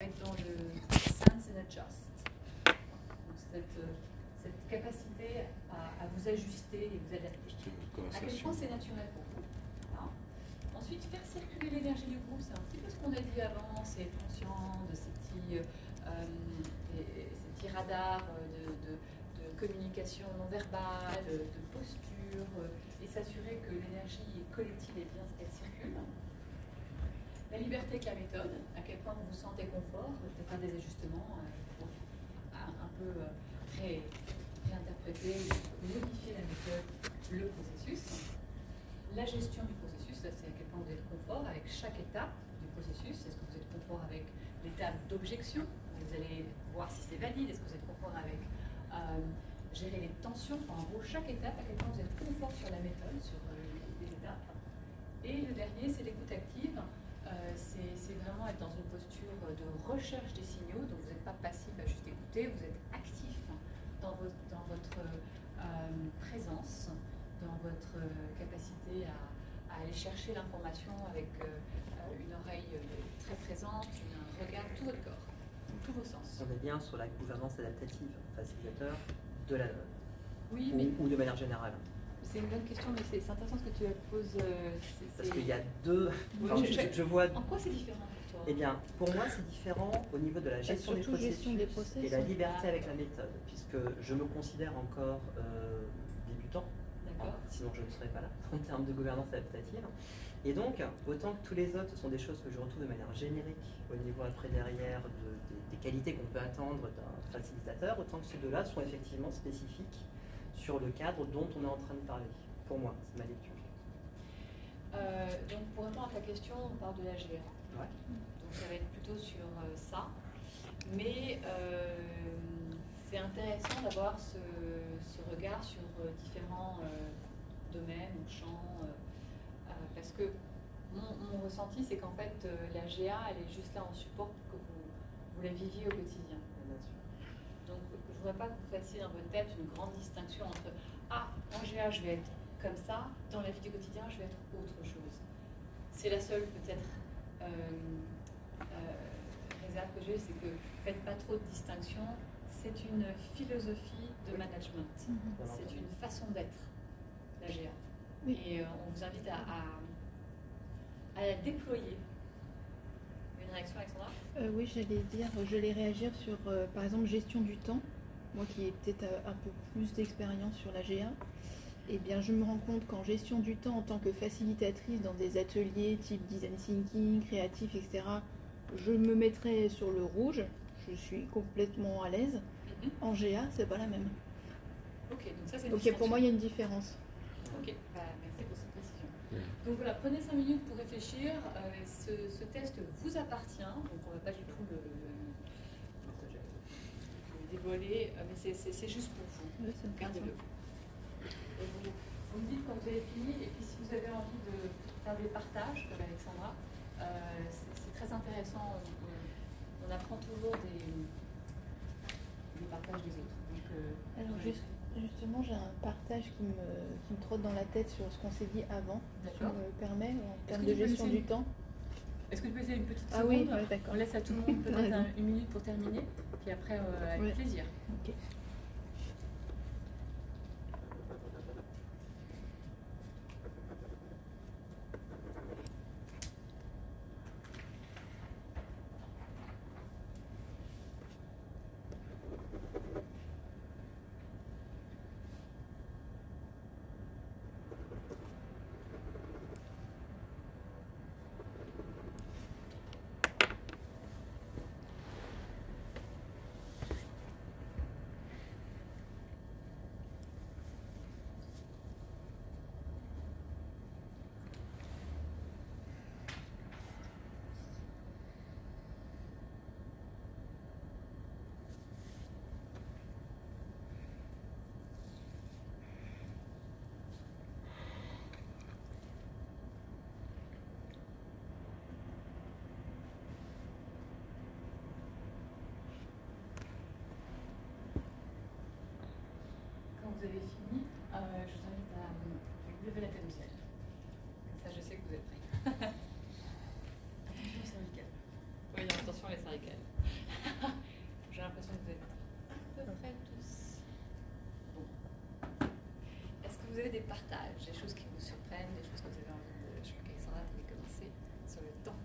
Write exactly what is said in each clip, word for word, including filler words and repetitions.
être dans le sense and adjust. Donc cette, cette capacité à, à vous ajuster et vous adapter. À quel point c'est naturel pour vous. Voilà. Ensuite, faire circuler l'énergie du groupe, c'est un petit peu ce qu'on a dit avant, c'est être conscient de ces petits, euh, des, ces petits radars de, de, de communication non verbale, de, de posture, euh, et s'assurer que l'énergie collective est bien, qu'elle circule. La liberté avec la méthode, à quel point vous vous sentez confort, de faire des ajustements euh, pour un, un peu euh, ré, réinterpréter, modifier la méthode, le processus. La gestion du processus, ça c'est à quel point vous êtes confort avec chaque étape du processus. Est-ce que vous êtes confort avec l'étape d'objection? Vous allez voir si c'est valide. Est-ce que vous êtes confort avec euh, gérer les tensions? Enfin, en gros, chaque étape, à quel point vous êtes confort sur la méthode, sur euh, les étapes. Et le dernier, c'est l'écoute active. Euh, c'est vraiment être dans une posture de recherche des signaux. Donc vous n'êtes pas passif à juste écouter, vous êtes actif dans votre, dans votre euh, présence, dans votre capacité à, à aller chercher l'information avec euh, une oreille très présente, un regard, tout votre corps, tous vos sens. On est bien sur la gouvernance adaptative, facilitateur de la donne, oui, ou, mais ou de manière générale. C'est une bonne question, mais c'est intéressant ce que tu poses. Euh, Parce qu'il y a deux... Oui, enfin, je, je, je vois... En quoi c'est différent pour toi? Eh bien, pour moi, c'est différent au niveau de la gestion, des processus, gestion des processus et la liberté avec la méthode, puisque je me considère encore euh, débutant, sinon je ne serais pas là, en termes de gouvernance adaptative. Et donc, autant que tous les autres, ce sont des choses que je retrouve de manière générique au niveau après derrière de, de, des qualités qu'on peut attendre d'un facilitateur, autant que ces deux-là sont effectivement spécifiques sur le cadre dont on est en train de parler. Pour moi, c'est ma lecture. Euh, donc, pour répondre à ta question, on parle de la G A. Ouais. Donc, ça va être plutôt sur euh, ça. Mais euh, c'est intéressant d'avoir ce, ce regard sur euh, différents euh, domaines ou champs. Euh, euh, parce que mon, mon ressenti, c'est qu'en fait, euh, la G A, elle est juste là en support pour que vous, vous la viviez au quotidien. Donc, je ne voudrais pas que vous fassiez dans votre tête une grande distinction entre « Ah, en G A, je vais être comme ça, dans la vie du quotidien, je vais être autre chose. » C'est la seule, peut-être, euh, euh, réserve que j'ai, c'est que faites pas trop de distinction. C'est une philosophie de management. Mm-hmm. C'est une façon d'être, la G A. Oui. Et euh, on vous invite à, à, à la déployer. Une réaction, Alexandra? euh, Oui, j'allais dire, je vais réagir sur, euh, par exemple, gestion du temps. Moi qui ai peut-être un peu plus d'expérience sur la G A, eh bien, je me rends compte qu'en gestion du temps, en tant que facilitatrice dans des ateliers type design thinking, créatif, et cetera, je me mettrais sur le rouge, je suis complètement à l'aise. Mm-hmm. En G A, c'est pas la même. Ok, donc ça c'est. Donc pour moi, il y a une différence. Ok, bah, merci pour cette précision. Donc voilà, prenez cinq minutes pour réfléchir. Euh, ce, ce test vous appartient, donc on ne va pas du tout le, le, le dévoiler, mais c'est juste pour vous. Oui, gardez-le. Vous, vous me dites quand vous avez fini, et puis si vous avez envie de faire des partages, comme Alexandra, euh, c'est très intéressant. On, on apprend toujours des, des partages des autres. Donc, euh, Alors juste, justement, j'ai un partage qui me, qui me trotte dans la tête sur ce qu'on s'est dit avant, si on me permet, en termes de gestion du temps. Est-ce que tu peux laisser une petite ah seconde? Oui, ouais, d'accord. On laisse à tout le monde peut-être un, une minute pour terminer, puis après, euh, avec ouais. plaisir. Okay. Vous avez fini, euh, je vous invite à euh, lever la tête au ciel. Comme ça, je sais que vous êtes prêts. Attention aux cervicales. Oui, attention les cervicales. des partages, des choses qui vous surprennent, des choses que vous avez envie de... Je crois qu'Alexandra avait commencé sur le temps.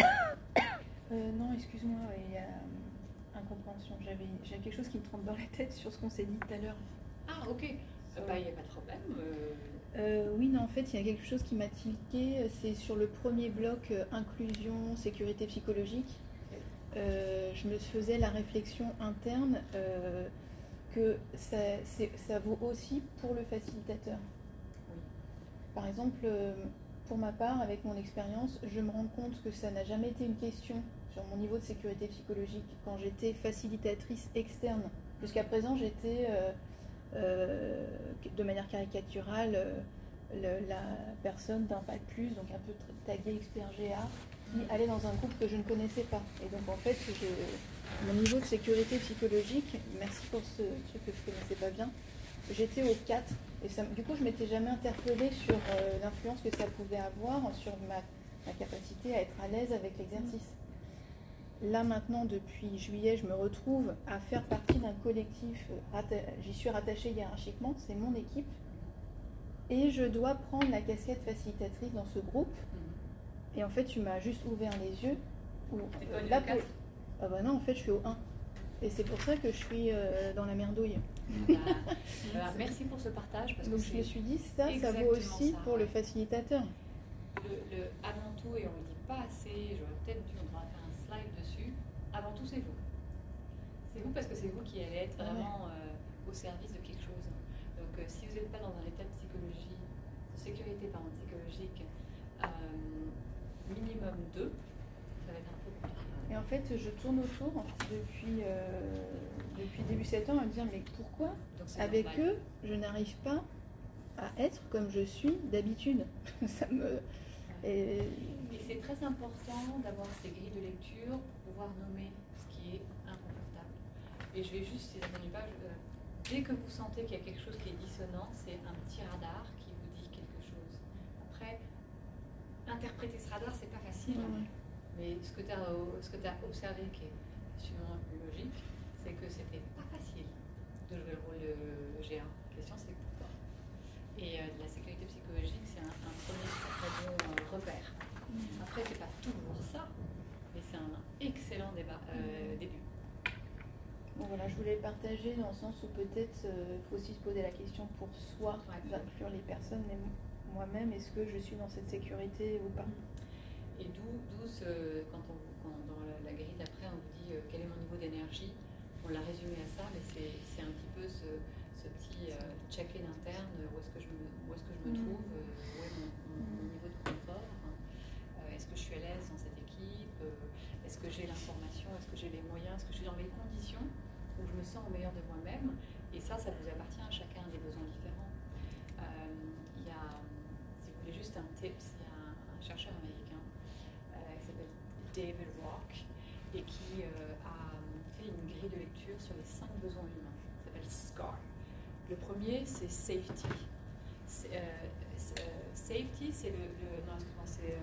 Euh, non, excuse-moi, il y a euh, incompréhension. J'avais quelque chose qui me trempe dans la tête sur ce qu'on s'est dit tout à l'heure. Ah, ok. Il n'y a pas de problème. Euh... Euh, oui, non, en fait, il y a quelque chose qui m'a tilté. C'est sur le premier bloc euh, inclusion, sécurité psychologique. Euh, je me faisais la réflexion interne euh, que ça, ça vaut aussi pour le facilitateur. Oui. Par exemple, euh, pour ma part, avec mon expérience, je me rends compte que ça n'a jamais été une question sur mon niveau de sécurité psychologique quand j'étais facilitatrice externe. Jusqu'à présent, j'étais euh, euh, de manière caricaturale euh, le, la personne d'un bac plus, donc un peu taguée expert G A, qui allait dans un groupe que je ne connaissais pas. Et donc en fait, je, mon niveau de sécurité psychologique, merci pour ce truc que je ne connaissais pas bien, j'étais au quatre. Et ça, du coup, je ne m'étais jamais interpellée sur euh, l'influence que ça pouvait avoir sur ma, ma capacité à être à l'aise avec l'exercice. Là maintenant, depuis juillet, je me retrouve à faire partie d'un collectif, j'y suis rattachée hiérarchiquement, c'est mon équipe, et je dois prendre la casquette facilitatrice dans ce groupe. Mm-hmm. Et en fait, tu m'as juste ouvert les yeux. Où, euh, là, pour... Ah bah non, en fait, je suis au un. Et c'est pour ça que je suis euh, dans la merdouille. Bah, bah, merci pour ce partage. Parce Donc que je me suis dit, ça, ça vaut aussi ça, pour ouais. le facilitateur. Le, le avant tout, et on ne le dit pas assez, j'aurais peut-être dû, on devrait faire un slide dessus, avant tout c'est vous. C'est vous parce que c'est vous qui allez être vraiment euh, au service de quelque chose. Donc euh, si vous n'êtes pas dans un état de psychologie, de sécurité pardon, psychologique, euh, minimum deux, ça va être un peu compliqué. Et en fait, je tourne autour depuis, euh, depuis début septembre à me dire, mais pourquoi avec normal. Eux, je n'arrive pas à être comme je suis d'habitude. Ça me... Et, et c'est très important d'avoir ces grilles de lecture pour pouvoir nommer ce qui est inconfortable. Et je vais juste, si ça ne pas, je, euh, dès que vous sentez qu'il y a quelque chose qui est dissonant, c'est un petit radar qui vous dit quelque chose. Après, interpréter ce radar, c'est pas facile. Mmh. Mais ce que tu as, ce que tu as observé, qui est absolument logique, c'est que c'était pas facile de jouer le rôle de G A. La question, c'est pourquoi. Et euh, la sécurité psychologique, c'est un, un premier très bon euh, repère. Mmh. Après, c'est pas toujours ça, mais c'est un excellent débat, euh, début. Bon, voilà, je voulais partager dans le sens où peut-être il euh, faut aussi se poser la question pour soi, ouais, d'inclure les personnes, mais moi-même, est-ce que je suis dans cette sécurité ou pas? Et d'où, ce, quand, on, quand dans la, la grille d'après, on vous dit euh, quel est mon niveau d'énergie, on l'a résumé à ça, mais c'est un petit peu ce, ce petit euh, check-in interne, où est-ce que je me, où est-ce que je me trouve, euh, où est mon, mon, mon niveau de confort, hein, euh, est-ce que je suis à l'aise dans cette équipe, euh, est-ce que j'ai l'information, est-ce que j'ai les moyens, est-ce que je suis dans les conditions où je me sens au meilleur de moi-même, et ça, ça vous appartient à chacun des besoins différents. Il euh, y a, si vous voulez juste un tips, il y a un, un chercheur américain qui s'appelle David Rock et qui euh, a fait une grille de lecture sur les cinq besoins humains. Ça s'appelle SCAR. Le premier, c'est safety. Euh, euh, safety, c'est le, le. Non, excuse-moi, c'est.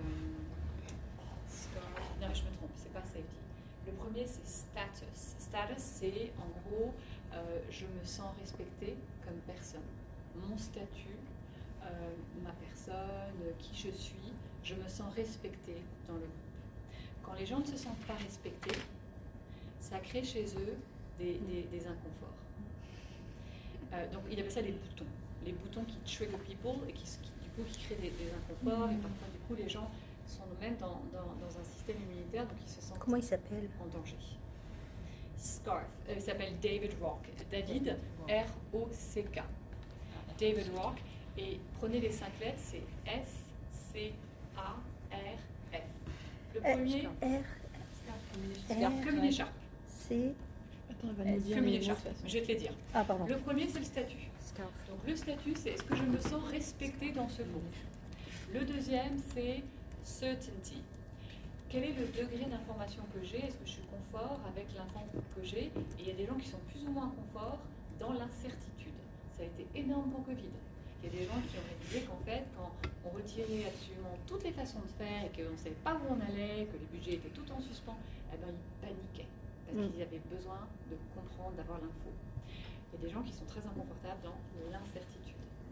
Euh, non, je me trompe, c'est pas safety. Le premier, c'est status. Status, c'est en gros, euh, je me sens respectée comme personne. Mon statut, euh, ma personne, qui je suis, je me sens respectée dans le groupe. Quand les gens ne se sentent pas respectés, ça crée chez eux des, des, des inconforts. Euh, donc il appelle ça les boutons. Les boutons qui trigger people et qui, qui du coup qui créent des, des inconforts. Mmh. Et parfois du coup les gens sont même dans, dans, dans un système immunitaire, donc ils se sentent Comment il s'appelle en danger. Scarf. Euh, il s'appelle David Rock. David, R O C K. David Rock. Et prenez les cinq lettres, c'est S C A R F. Le premier, R, plume d'écharpe. C. Attends, on va nous dire plume d'écharpe. Je vais te les dire. Ah, pardon. Le premier, c'est le statut. Scarf. Donc le statut, c'est est-ce que je me sens respectée dans ce groupe. Le deuxième, c'est certainty. Quel est le degré d'information que j'ai? Est-ce que je suis confort avec l'info que j'ai? Et il y a des gens qui sont plus ou moins confort dans l'incertitude. Ça a été énorme pour Covid. Il y a des gens qui ont réalisé qu'en fait, quand on retirait absolument toutes les façons de faire et qu'on ne savait pas où on allait, que les budgets étaient tout en suspens, eh ben, ils paniquaient parce mmh. qu'ils avaient besoin de comprendre, d'avoir l'info. Il y a des gens qui sont très inconfortables dans l'incertitude.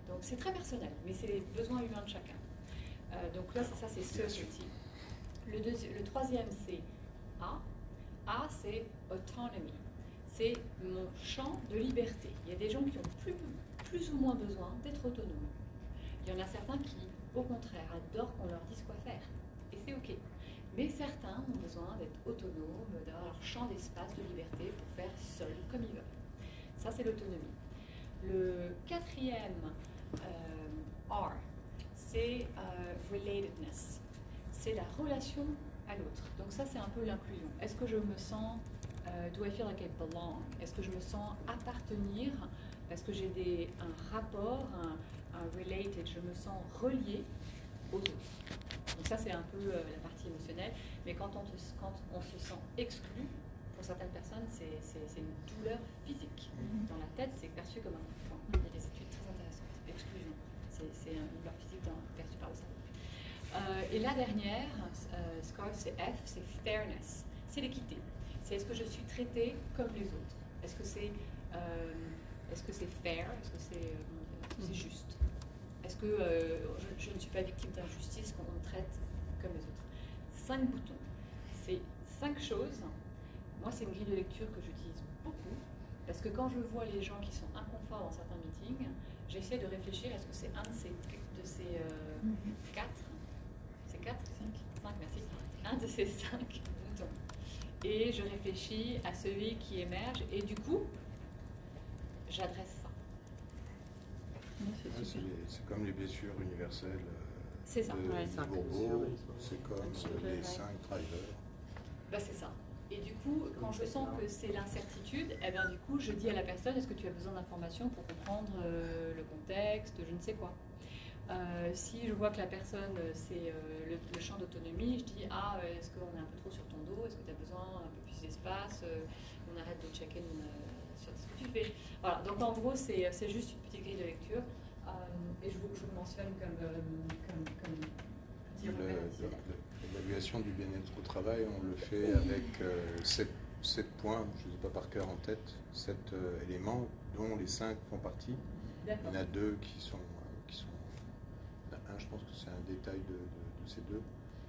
Donc c'est très personnel, mais c'est les besoins humains de chacun. Euh, donc là, ça, c'est certainty. Le, le troisième, c'est A. A, c'est autonomy. C'est mon champ de liberté. Il y a des gens qui ont plus, plus ou moins besoin d'être autonomes. Il y en a certains qui, au contraire, adorent qu'on leur dise quoi faire. Et c'est OK. Mais certains ont besoin d'être autonomes, d'avoir leur champ d'espace de liberté pour faire seul comme ils veulent. Ça, c'est l'autonomie. Le quatrième, euh, R, c'est euh, relatedness. C'est la relation à l'autre. Donc ça, c'est un peu l'inclusion. Est-ce que je me sens, euh, do I feel like I belong? Est-ce que je me sens appartenir? Est-ce que j'ai des, un rapport, un, un related, je me sens relié aux autres? Donc ça, c'est un peu euh, la partie émotionnelle. Mais quand on, te, quand on se sent exclu, pour certaines personnes, c'est une douleur physique. Dans la tête, c'est perçu comme un coup de poing. Il y a des études très intéressantes. Exclusion, c'est une douleur physique dans, perçue par le cerveau. Euh, et la dernière, euh, score, c'est F, c'est fairness. C'est l'équité. C'est est-ce que je suis traitée comme les autres? Est-ce que c'est euh, est-ce que c'est fair? Est-ce que c'est euh, c'est juste? Est-ce que euh, je, je ne suis pas victime d'injustice quand on me traite comme les autres? Cinq boutons. C'est cinq choses. Moi, c'est une grille de lecture que j'utilise beaucoup, parce que quand je vois les gens qui sont inconforts dans certains meetings, j'essaie de réfléchir, est-ce que c'est un de ces, de ces euh, mm-hmm. quatre, c'est quatre, cinq, cinq, merci, un de ces cinq boutons. Et je réfléchis à celui qui émerge, et du coup, j'adresse ça. Ah, c'est comme les blessures universelles c'est ça. de Ouais, Bourbeau, c'est comme euh, les cinq drivers. Bah, c'est ça. Et du coup, quand je sens que c'est l'incertitude, eh bien, du coup, je dis à la personne, est-ce que tu as besoin d'informations pour comprendre euh, le contexte, je ne sais quoi. Euh, si je vois que la personne, c'est euh, le, le champ d'autonomie, je dis, ah, est-ce qu'on est un peu trop sur ton dos, est-ce que tu as besoin un peu plus d'espace, euh, on arrête de check-in euh, sur ce que tu fais. Voilà, donc en gros, c'est juste une petite grille de lecture. Euh, et je vous, je vous mentionne comme, euh, comme, comme petit repère. L'évaluation du bien-être au travail, on le fait avec euh, sept, sept points, je ne sais pas par cœur en tête, sept euh, éléments, dont les cinq font partie. Il y en a deux qui sont... Euh, qui sont un, je pense que c'est un détail de, de, de ces deux.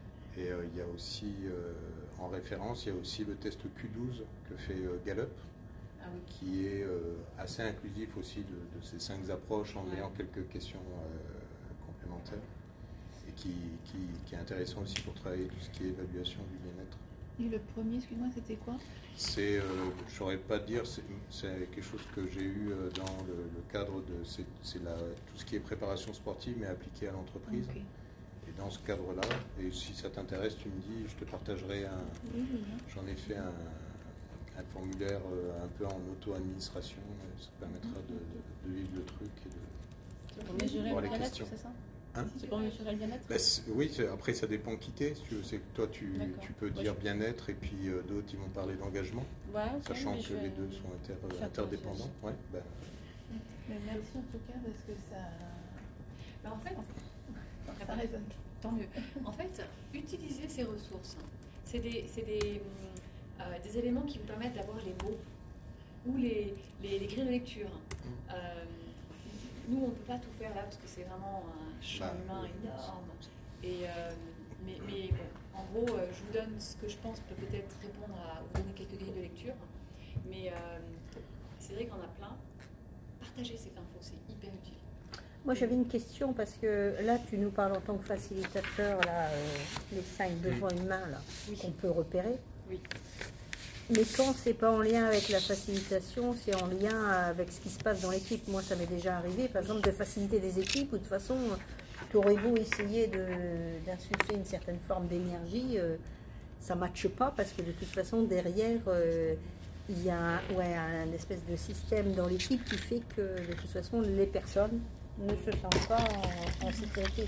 Et euh, il y a aussi, euh, en référence, il y a aussi le test Q douze que fait euh, Gallup, ah oui. qui est euh, assez inclusif aussi de, de ces cinq approches en ouais. ayant quelques questions euh, complémentaires. Et qui, qui, qui est intéressant aussi pour travailler tout ce qui est évaluation du bien-être. Et le premier, excuse-moi, c'était quoi? C'est, euh, je ne saurais pas dire, c'est quelque chose que j'ai eu dans le, le cadre de, c'est tout ce qui est préparation sportive, mais appliqué à l'entreprise. Okay. Et dans ce cadre-là, et si ça t'intéresse, tu me dis, je te partagerai un... Oui, oui, j'en ai fait un, un formulaire un peu en auto-administration, ça permettra de, de, de vivre le truc et de, pour mesurer voir les le questions. C'est ça? Hein? C'est pour mesurer le bien-être? Bah, oui, après ça dépend qui t'es. Si tu veux, c'est que toi tu, tu peux dire bien-être et puis euh, d'autres ils vont parler d'engagement, ouais, okay, sachant que les deux sont inter, interdépendants. Ouais, bah. Mais merci en tout cas parce que ça, bah, en fait, ça résonne. Tant mieux. En fait, utiliser ces ressources, c'est des, des, euh, des éléments qui vous permettent d'avoir les mots ou les, les, les grilles de lecture. Mmh. Euh, Nous, on ne peut pas tout faire là parce que c'est vraiment un champ bah, humain énorme. Et, euh, mais, mais bon, en gros, euh, je vous donne ce que je pense peut peut-être répondre à vous donner quelques grilles de lecture. Mais euh, c'est vrai qu'on a plein. Partagez cette info, c'est hyper utile. Moi, j'avais une question parce que là, tu nous parles en tant que facilitateur, là, euh, les cinq besoins humains là, oui. qu'on peut repérer. Oui. Mais quand c'est pas en lien avec la facilitation, c'est en lien avec ce qui se passe dans l'équipe. Moi, ça m'est déjà arrivé, par exemple, de faciliter des équipes où de toute façon, tu aurais beau essayer d'insuffler une certaine forme d'énergie, euh, ça ne matche pas parce que de toute façon, derrière, euh, il y a un, ouais, un espèce de système dans l'équipe qui fait que de toute façon, les personnes ne se sentent pas en, en sécurité.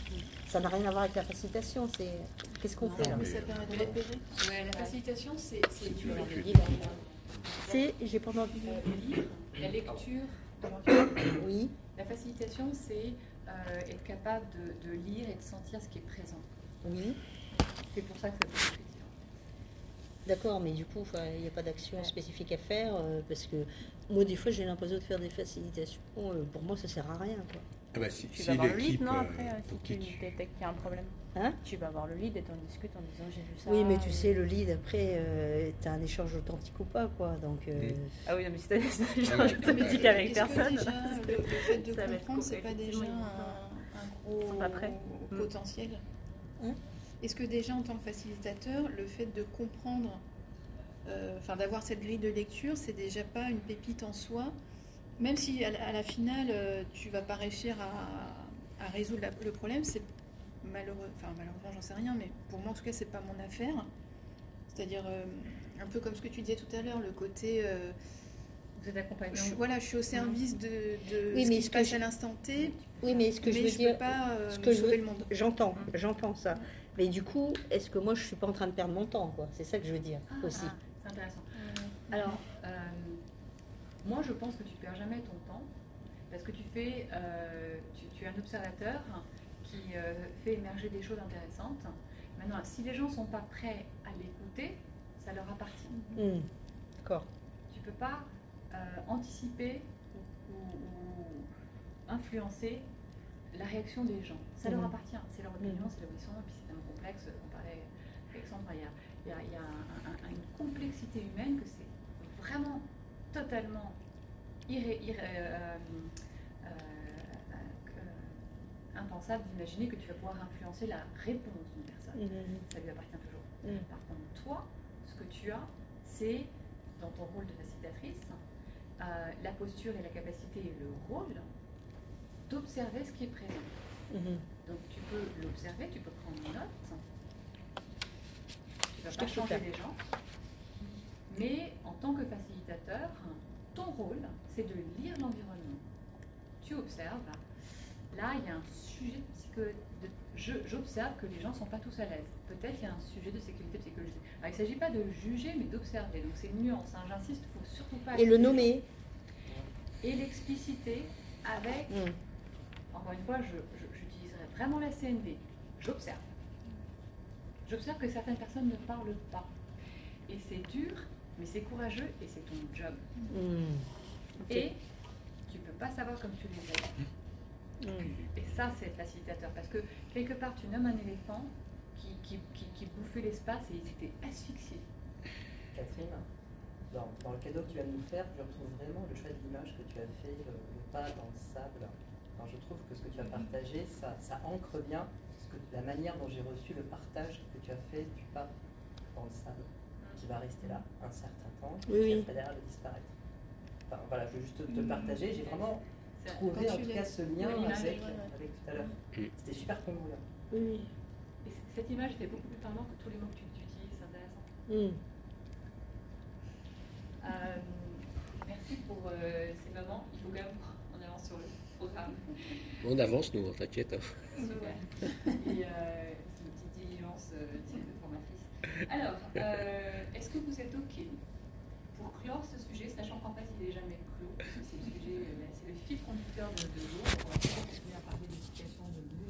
Ça n'a rien à voir avec la facilitation, c'est qu'est-ce qu'on fait là? Mais ça permet de repérer. Ouais, la facilitation, c'est du C'est, j'ai pas entendu. Lire, la lecture de l'environnement. Oui. La facilitation, c'est euh, être capable de, de lire et de sentir ce qui est présent. Oui. C'est pour ça que ça fait D'accord, mais du coup, il n'y a pas d'action spécifique à faire, euh, parce que moi, des fois, j'ai l'impression de faire des facilitations. Euh, pour moi, ça sert à rien, quoi. Ah bah, si, tu si vas voir le lead, l'équipe, non, euh, après, euh, pour si qui tu tu- détectes qu'il y a un problème. Hein? Tu vas voir le lead et t'en discutes en disant j'ai vu ça. Oui, mais tu et- sais, le lead, après, euh, tu as un échange authentique ou pas, quoi. Donc, euh, Ah oui, non, mais si t'as des mais- échanges automatiques avec Est-ce que personne. déjà, le, le fait de Ça va être comprendre, c'est pas déjà complètement un, un Ils gros sont pas prêts. Mm. potentiel? Hein? Est-ce que déjà, en tant que facilitateur, le fait de comprendre, euh, enfin d'avoir cette grille de lecture, c'est déjà pas une pépite en soi, même si à la, à la finale, euh, tu vas pas réussir à, à résoudre la- le problème, c'est malheureux, enfin malheureusement, j'en sais rien, mais pour moi en tout cas, c'est pas mon affaire. C'est-à-dire euh, un peu comme ce que tu disais tout à l'heure, le côté euh, Vous êtes accompagnant. je, voilà, je suis au service de, de Oui, ce mais qui ce se que passe je- à l'instant T, oui, mais ce que mais je veux je dire, peux pas euh, ce que je sauver veux- le monde. j'entends, j'entends ça. Mais du coup, est-ce que moi, je suis pas en train de perdre mon temps, quoi? C'est ça que je veux dire Ah, aussi. ah, c'est intéressant. Euh, Alors, euh, moi je pense que tu perds jamais ton temps parce que tu fais, euh, tu, tu es un observateur qui euh, fait émerger des choses intéressantes. Maintenant, si les gens sont pas prêts à l'écouter, ça leur appartient. Hmm. D'accord. Tu peux pas euh, anticiper ou, ou- ou influencer la réaction des gens. Ça leur Mhm. appartient. C'est leur opinion, Mhm. c'est leur vision, et puis c'est tellement complexe. On parlait avec Sandra, il y a, il y a- il y a un- un- une complexité humaine que c'est vraiment totalement irré, irré- euh, euh, euh, impensable d'imaginer que tu vas pouvoir influencer la réponse d'une personne. Mhm. Ça lui appartient toujours. Mhm. Par contre, toi, ce que tu as, c'est, dans ton rôle de facilitatrice, euh, la posture et la capacité et le rôle d'observer ce qui est présent. Mhm. Donc tu peux l'observer, tu peux prendre note, tu vas Je pas te changer faire. les gens, mais en tant que facilitateur, ton rôle, c'est de lire l'environnement. Tu observes, là il y a un sujet de psycho... de- je- J'observe que les gens ne sont pas tous à l'aise. Peut-être il y a un sujet de sécurité psychologique. Alors, il ne s'agit pas de juger, mais d'observer. Donc c'est une nuance, hein, j'insiste, il ne faut surtout pas... Et le juger. nommer. Et l'expliciter avec... Hmm. Encore une fois, je- je- j'utiliserai vraiment la C N V. J'observe. J'observe que certaines personnes ne parlent pas. Et c'est dur, mais c'est courageux et c'est ton job. Hmm. Ok. Et tu ne peux pas savoir comme tu les aides. Hmm. Et ça, c'est être facilitateur. Parce que quelque part, tu nommes un éléphant qui, qui, qui, qui bouffait l'espace et ils étaient asphyxiés. Catherine, dans, dans le cadeau que tu viens de nous faire, je retrouve vraiment le choix de l'image que tu as fait, le, le pas dans le sable. Alors, je trouve que ce que tu as partagé, ça, ça ancre bien ce que, la manière dont j'ai reçu le partage que tu as fait du pas dans le sable, qui va rester là un certain temps, Oui, qui oui. après derrière de disparaître. Enfin voilà, je veux juste te, te le partager. J'ai vraiment C'est- trouvé Quand en tu tout l'as- cas ce lien Oui, l'image, avec, ouais, ouais. avec tout à l'heure. Mm. C'était super congruent. Oui. Et c- cette image était beaucoup plus parlante que tous les mots que tu, tu utilises. C'est intéressant. Hmm. Euh, merci pour euh, ces moments. Il faut quand même en avance sur le programme. On avance, nous, t'inquiète. hein. Super. Et euh, c'est une petite diligence euh, de formatrice. Alors, euh, est-ce que vous êtes OK pour clore ce sujet, sachant qu'en fait, il n'est jamais clos, parce que c'est le sujet, euh, c'est le fil conducteur de, de l'eau. On va pouvoir continuer à parler des situations de